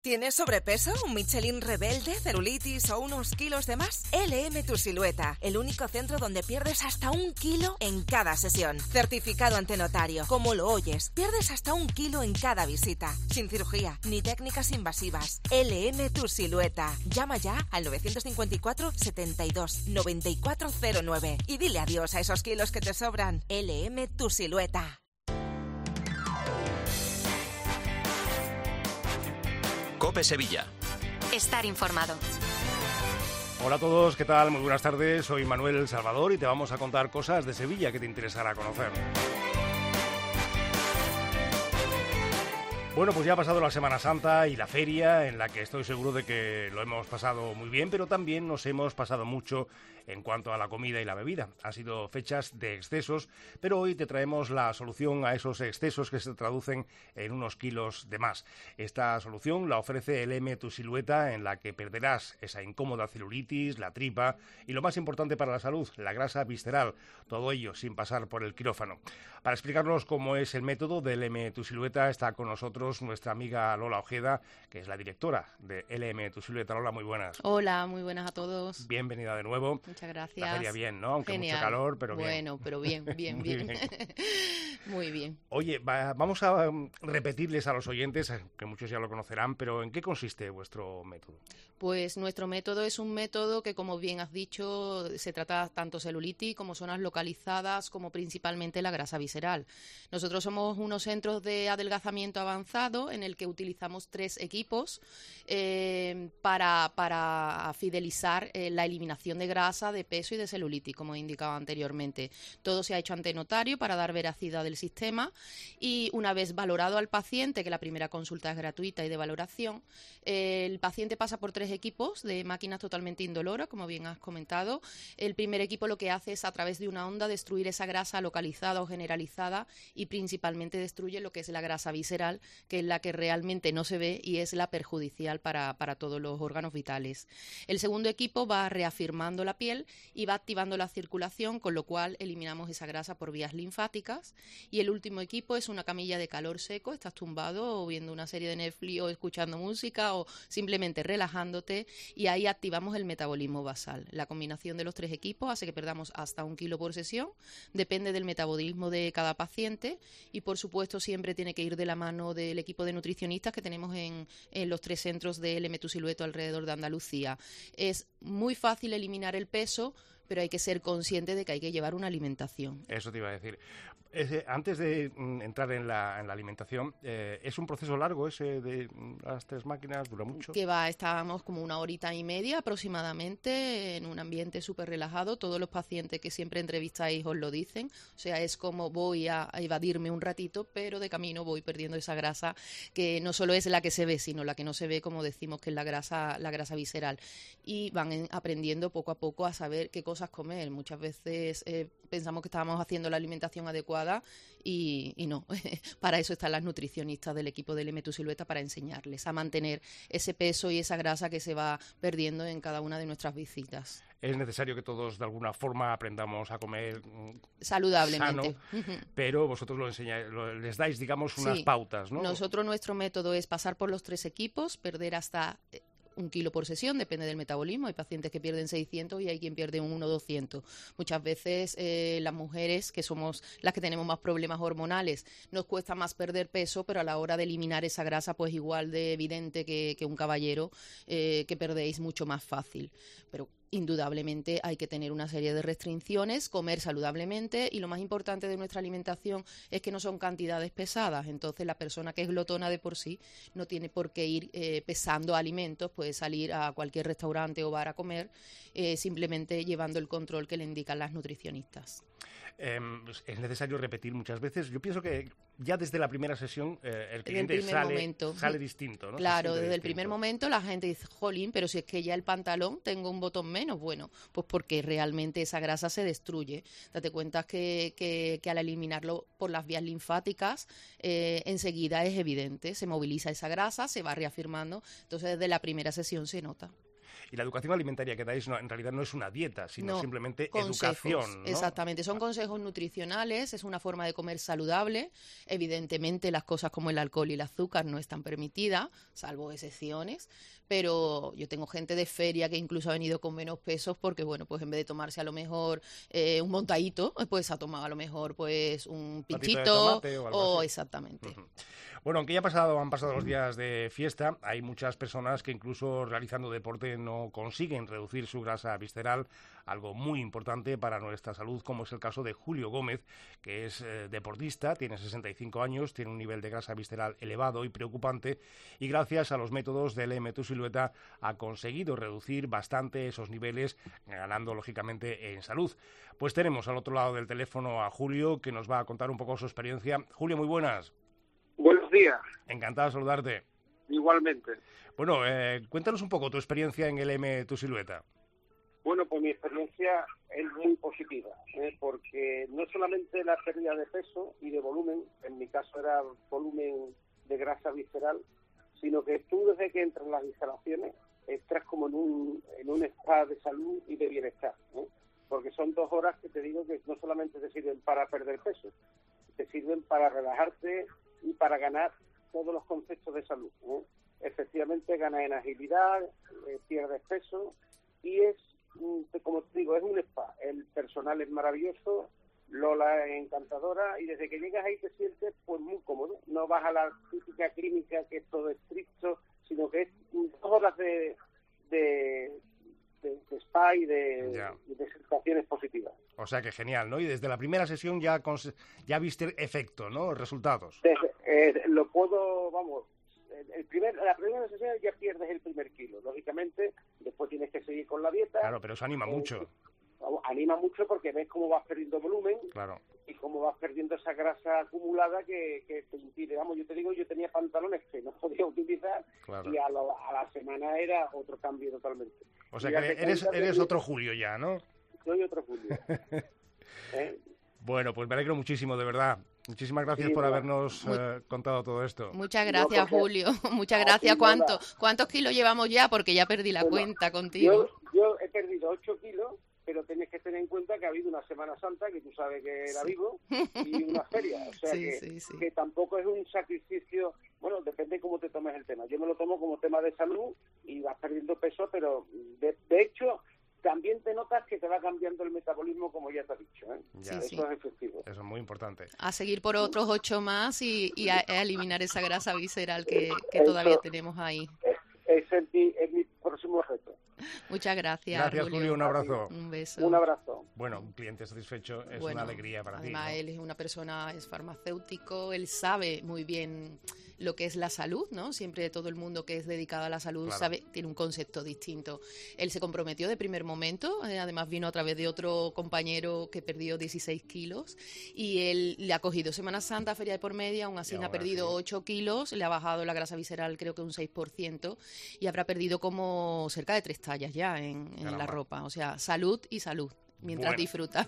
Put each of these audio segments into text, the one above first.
¿Tienes sobrepeso, un Michelin rebelde, celulitis o unos kilos de más? LM Tu Silueta, el único centro donde pierdes hasta 1 kilo en cada sesión. Certificado ante notario. Como lo oyes, pierdes hasta 1 kilo en cada visita. Sin cirugía, ni técnicas invasivas. LM Tu Silueta. Llama ya al 954 72 9409 y dile adiós a esos kilos que te sobran. LM Tu Silueta. COPE Sevilla. Estar informado. Hola a todos, ¿qué tal? Muy buenas tardes, soy Manuel Salvador y te vamos a contar cosas de Sevilla que te interesará conocer. Bueno, pues ya ha pasado la Semana Santa y la feria, en la que estoy seguro de que lo hemos pasado muy bien, pero también nos hemos pasado mucho en cuanto a la comida y la bebida. Han sido fechas de excesos, pero hoy te traemos la solución a esos excesos que se traducen en unos kilos de más. Esta solución la ofrece LM Tu Silueta, en la que perderás esa incómoda celulitis, la tripa y, lo más importante para la salud, la grasa visceral. Todo ello sin pasar por el quirófano. Para explicarnos cómo es el método de LM Tu Silueta está con nosotros nuestra amiga Lola Ojeda, que es la directora de LM Tu Silueta. Lola, muy buenas. Hola, muy buenas a todos. Bienvenida de nuevo. Muchas gracias. La feria bien, ¿no? Aunque Genial. mucho calor, pero bien. Bueno, pero bien. Muy bien. Oye, vamos a repetirles a los oyentes, que muchos ya lo conocerán, pero ¿en qué consiste vuestro método? Pues nuestro método es un método que, como bien has dicho, se trata tanto celulitis como zonas localizadas, como principalmente la grasa visceral. Nosotros somos unos centros de adelgazamiento avanzado en el que utilizamos 3 equipos para fidelizar la eliminación de grasa, de peso y de celulitis, como he indicado anteriormente. Todo se ha hecho ante notario para dar veracidad del sistema y, una vez valorado al paciente, que la primera consulta es gratuita y de valoración, el paciente pasa por 3 equipos de máquinas totalmente indoloras, como bien has comentado. El primer equipo lo que hace es, a través de una onda, destruir esa grasa localizada o generalizada y principalmente destruye lo que es la grasa visceral, que es la que realmente no se ve y es la perjudicial para todos los órganos vitales. El segundo equipo va reafirmando la piel y va activando la circulación, con lo cual eliminamos esa grasa por vías linfáticas. Y el último equipo es una camilla de calor seco. Estás tumbado o viendo una serie de Netflix o escuchando música o simplemente relajándote, y ahí activamos el metabolismo basal. La combinación de los 3 equipos hace que perdamos hasta 1 kilo por sesión. Depende del metabolismo de cada paciente y, por supuesto, siempre tiene que ir de la mano del equipo de nutricionistas que tenemos en los 3 centros de LM Tu Silueta alrededor de Andalucía. Es muy fácil eliminar el peso, pero hay que ser consciente de que hay que llevar una alimentación. Eso te iba a decir. Antes de entrar en la alimentación, ¿es un proceso largo ese de las 3 máquinas? ¿Dura mucho? Que va, estábamos como 1 horita y media aproximadamente en un ambiente súper relajado. Todos los pacientes que siempre entrevistáis os lo dicen. O sea, es como voy a evadirme un ratito, pero de camino voy perdiendo esa grasa que no solo es la que se ve, sino la que no se ve, como decimos, que es la grasa visceral. Y van aprendiendo poco a poco a saber qué cosas comer. Muchas veces pensamos que estábamos haciendo la alimentación adecuada y no. Para eso están las nutricionistas del equipo de LM Tu Silueta, para enseñarles a mantener ese peso y esa grasa que se va perdiendo en cada una de nuestras visitas. Es necesario que todos de alguna forma aprendamos a comer saludablemente, sano, pero vosotros les dais, digamos, unas pautas, ¿no? Nosotros, nuestro método es pasar por los 3 equipos, perder hasta 1 kilo por sesión, depende del metabolismo. Hay pacientes que pierden 600 y hay quien pierde 1 o 200. Muchas veces las mujeres, que somos las que tenemos más problemas hormonales, nos cuesta más perder peso, pero a la hora de eliminar esa grasa, pues igual de evidente que un caballero, que perdéis mucho más fácil. Pero indudablemente hay que tener una serie de restricciones, comer saludablemente, y lo más importante de nuestra alimentación es que no son cantidades pesadas. Entonces, la persona que es glotona de por sí no tiene por qué ir pesando alimentos, puede salir a cualquier restaurante o bar a comer, simplemente llevando el control que le indican las nutricionistas. Es necesario repetir muchas veces. Yo pienso que ya desde la primera sesión el cliente sale distinto, ¿no? Claro, desde el primer momento la gente dice, jolín, pero si es que ya el pantalón tengo un botón menos. Bueno, pues porque realmente esa grasa se destruye. Date cuenta que al eliminarlo por las vías linfáticas, enseguida es evidente, se moviliza esa grasa, se va reafirmando. Entonces, desde la primera sesión se nota. Y la educación alimentaria que dais en realidad no es una dieta, sino simplemente consejos, educación, ¿no? Exactamente, son consejos nutricionales, es una forma de comer saludable. Evidentemente las cosas como el alcohol y el azúcar no están permitidas, salvo excepciones, pero yo tengo gente de feria que incluso ha venido con menos pesos porque, bueno, pues en vez de tomarse a lo mejor un montadito, pues ha tomado a lo mejor pues un pinchito o exactamente. Uh-huh. Bueno, aunque ya han pasado los días de fiesta, hay muchas personas que incluso realizando deporte no consiguen reducir su grasa visceral, algo muy importante para nuestra salud, como es el caso de Julio Gómez, que es deportista, tiene 65 años, tiene un nivel de grasa visceral elevado y preocupante, y gracias a los métodos de LM Tu Silueta ha conseguido reducir bastante esos niveles, ganando lógicamente en salud. Pues tenemos al otro lado del teléfono a Julio, que nos va a contar un poco su experiencia. Julio, muy buenas. Buenos días. Encantado de saludarte. Igualmente. Bueno, cuéntanos un poco tu experiencia en LM Tu Silueta. Bueno, pues mi experiencia es muy positiva, porque no solamente la pérdida de peso y de volumen, en mi caso era volumen de grasa visceral, sino que tú desde que entras en las instalaciones estás como en un spa de salud y de bienestar, porque son 2 horas que te digo que no solamente te sirven para perder peso, te sirven para relajarte y para ganar todos los conceptos de salud. Efectivamente ganas en agilidad, pierdes peso y es, como te digo, es un spa. El personal es maravilloso, Lola es encantadora y desde que llegas ahí te sientes pues muy cómodo. No vas a la típica clínica que es todo estricto, sino que es 2 horas de spa y de sensaciones positivas. O sea que genial, ¿no? Y desde la primera sesión ya viste efecto, ¿no? Resultados. Lo puedo, vamos, la primera sesión ya pierdes el primer kilo. Lógicamente, después tienes que seguir con la dieta. Claro, pero eso anima mucho. Anima mucho porque ves cómo vas perdiendo volumen. Claro. Y cómo vas perdiendo esa grasa acumulada que te impide. Vamos, yo te digo, yo tenía pantalones que no podía utilizar. Claro. Y a la semana era otro cambio totalmente. O sea que eres otro Julio ya, ¿no? Soy otro Julio. Bueno, pues me alegro muchísimo, de verdad. Muchísimas gracias por habernos contado todo esto. Muchas gracias, Julio. Muchas gracias. ¿Cuántos kilos llevamos ya? Porque ya perdí la cuenta contigo. Yo he perdido 8 kilos, pero tienes que tener en cuenta que ha habido una Semana Santa, que tú sabes que la vivo, y una feria. O sea que tampoco es un sacrificio. Bueno, depende de cómo te tomes el tema. Yo me lo tomo como tema de salud y vas perdiendo peso, pero de hecho también te notas que te va cambiando el metabolismo, como ya te has dicho, Eso es efectivo. Eso es muy importante. A seguir por otros 8 más y a eliminar esa grasa visceral que todavía tenemos ahí. Es mi próximo reto. Muchas gracias. Gracias, Julio. Un abrazo. Un beso. Un abrazo. Bueno, un cliente satisfecho es una alegría para ti. Además, él es una persona, es farmacéutico, él sabe muy bien lo que es la salud, ¿no? Siempre todo el mundo que es dedicado a la salud tiene un concepto distinto. Él se comprometió de primer momento, además vino a través de otro compañero que perdió 16 kilos y él le ha cogido Semana Santa, Feria de por media, aún así ha perdido 8 kilos, le ha bajado la grasa visceral creo que un 6% y habrá perdido como cerca de 3 tallas ya en la ropa. O sea, salud y salud, mientras disfruta.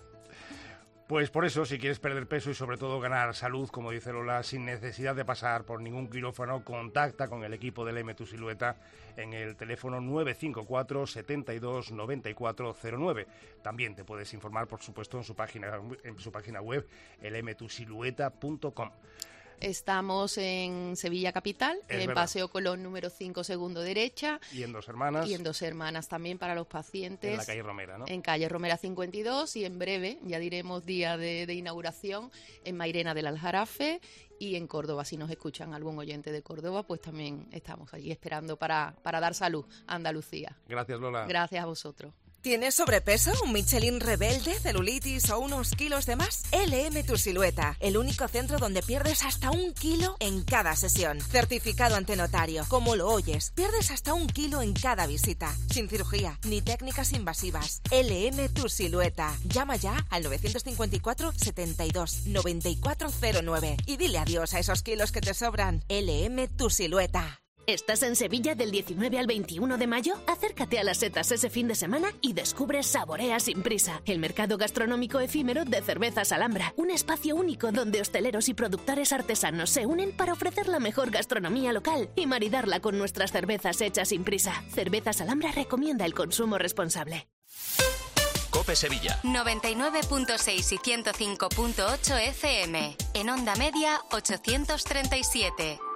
Pues por eso, si quieres perder peso y sobre todo ganar salud, como dice Lola, sin necesidad de pasar por ningún quirófano, contacta con el equipo de LM Tu Silueta en el teléfono 954 72 9409. También te puedes informar, por supuesto, en su página web, lmtusilueta.com. Estamos en Sevilla Capital, en Paseo Colón número 5, segundo derecha. Y en Dos Hermanas. Y en Dos Hermanas también para los pacientes. En la calle Romera, ¿no? En calle Romera 52 y en breve, ya diremos día de inauguración, en Mairena del Aljarafe y en Córdoba. Si nos escuchan algún oyente de Córdoba, pues también estamos allí esperando para dar salud a Andalucía. Gracias, Lola. Gracias a vosotros. ¿Tienes sobrepeso, un Michelin rebelde, celulitis o unos kilos de más? LM Tu Silueta, el único centro donde pierdes hasta 1 kilo en cada sesión. Certificado ante notario, como lo oyes, pierdes hasta 1 kilo en cada visita. Sin cirugía, ni técnicas invasivas. LM Tu Silueta. Llama ya al 954 72 9409 y dile adiós a esos kilos que te sobran. LM Tu Silueta. ¿Estás en Sevilla del 19 al 21 de mayo? Acércate a las setas ese fin de semana y descubre Saborea sin prisa, el mercado gastronómico efímero de Cervezas Alhambra. Un espacio único donde hosteleros y productores artesanos se unen para ofrecer la mejor gastronomía local y maridarla con nuestras cervezas hechas sin prisa. Cervezas Alhambra recomienda el consumo responsable. COPE Sevilla. 99.6 y 105.8 FM. En onda media 837.